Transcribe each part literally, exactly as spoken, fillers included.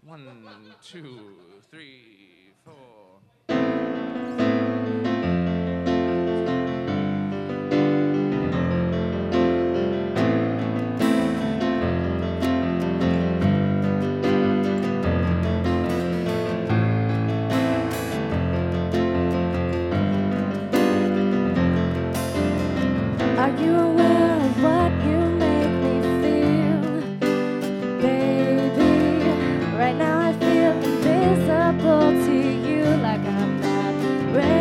One, two, three, four. Are you aware of what you make me feel, baby? Right now I feel invisible to you, like I'm not real.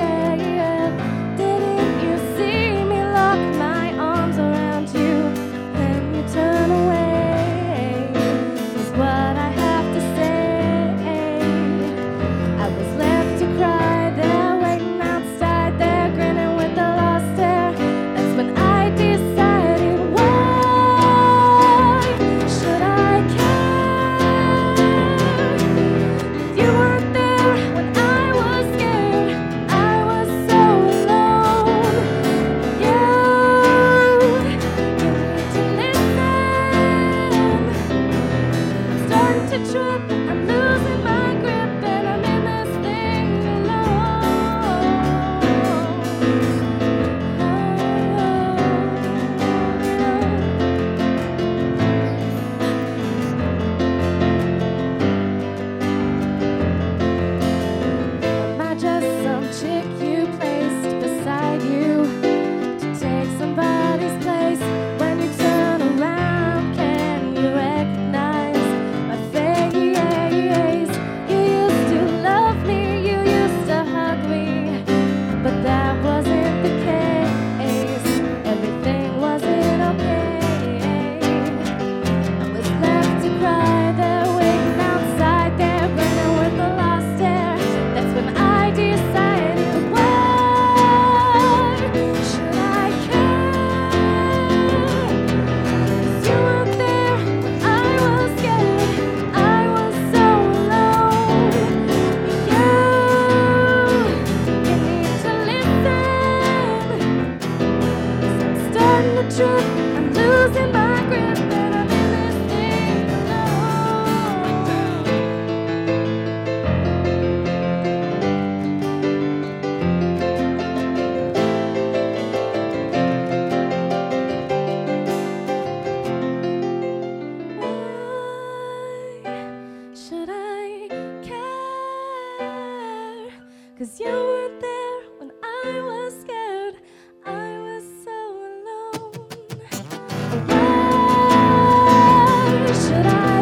Didn't you see me lock my arms around you, then you turn away? Is what I have to say. I was left to cry there, waiting outside there, grinning with the lost air. When I decided, why should I care? You weren't there when I was scared. I was so alone. You, you need to listen. I'm starting to trip, I'm losing my grip, and I'm in this thing alone. Am I just some chick you placed beside you to take somebody's place? When you turn around, can you recognize my face? You used to love me, you used to hug me, but that wasn't the case. Everything wasn't okay. I was left to cry there, waiting outside there, grinning with the lost air. That's when I decided, why should I care? 'Cause you weren't there when I was scared. I was so alone. You, you need to listen. 'Cause I'm starting to trip, I'm losing my grip, and I'm in this thing alone. Why should I care? 'Cause you weren't there when I was scared. I was so alone. Why should I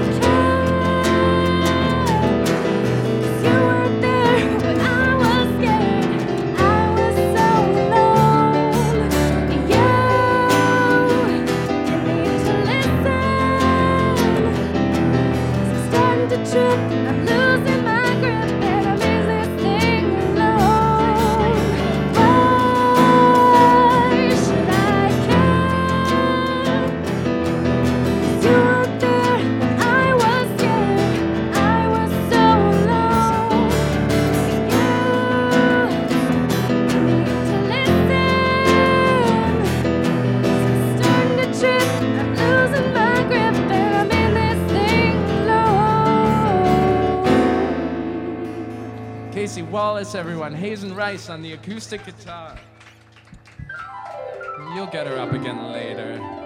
care? 'Cause you weren't there when I was scared. I was so alone. You, you need to listen. 'Cause I'm starting to trip, I'm losing my grip, and I'm in this thing alone. Why should I care? 'Cause you weren't there when I was scared. I was so alone. You, you need to listen. 'Cause I'm starting to trip, I'm losing my grip, and I'm in this thing alone. Casey Wallace, everyone. Hazen Rice on the acoustic guitar. You'll get her up again later.